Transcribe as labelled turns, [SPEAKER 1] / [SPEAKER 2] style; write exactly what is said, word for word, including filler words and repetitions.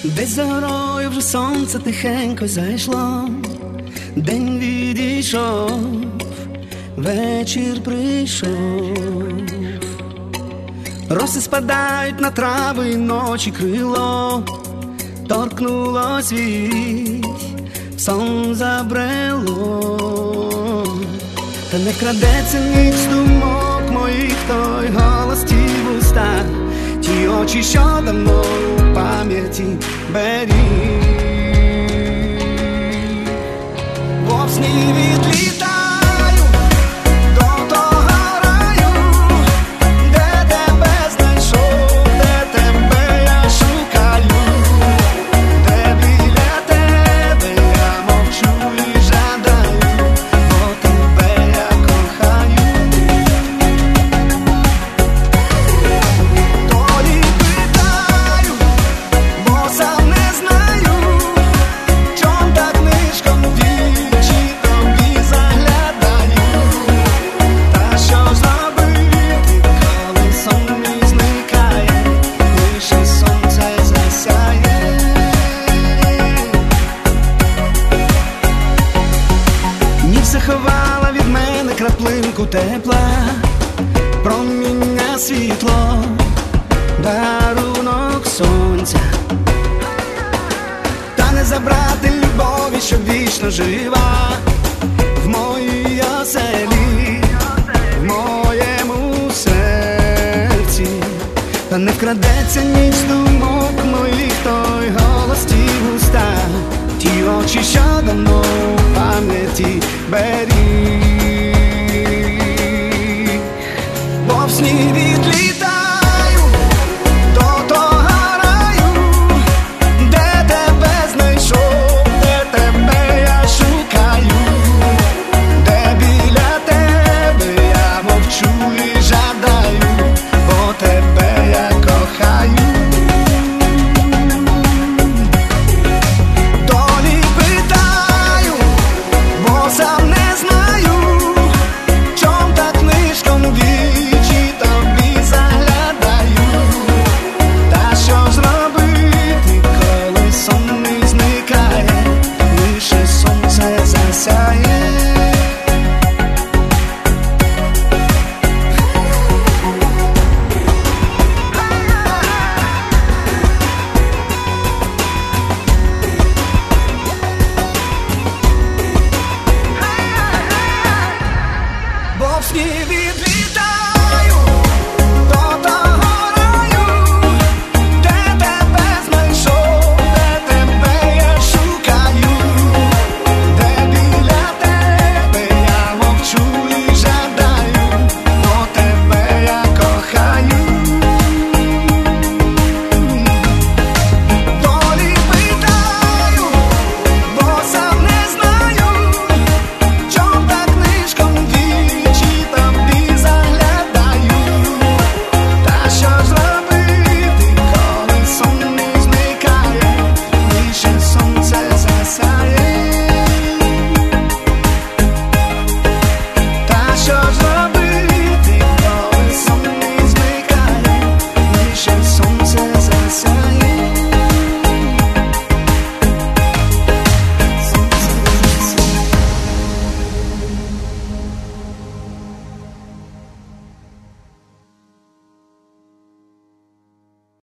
[SPEAKER 1] Десь за горою вже сонце тихенько зайшло, день відійшов, вечір прийшов. Роси спадають на трави, ночі крило торкнуло світ, сон забрело. Та не крадеться ніч з думок моїх, той голос ті вуста, ті очі, що давно у пам'яті беріг. Вовсні відлітаю до того раю, де тебе знайшов, де тебе я шукаю, де біля тебе я мовчу і жадаю, бо тебе я кохаю. Долі питаю, бо сам не знаю, чом так нишком вічі тобі заглядаю. Та що зробити, коли сон мій зникає, лише сонце засяє. Ніч заховала від мене краплинку тепла, проміння світло, дарунок сонця. Та не забрати любові, що вічно жива в моїй оселі, в моєму серці. Та не вкрадеться ніч з думок моїх, той голос, ті вуста, ті очі, що давно у пам'яті беріг.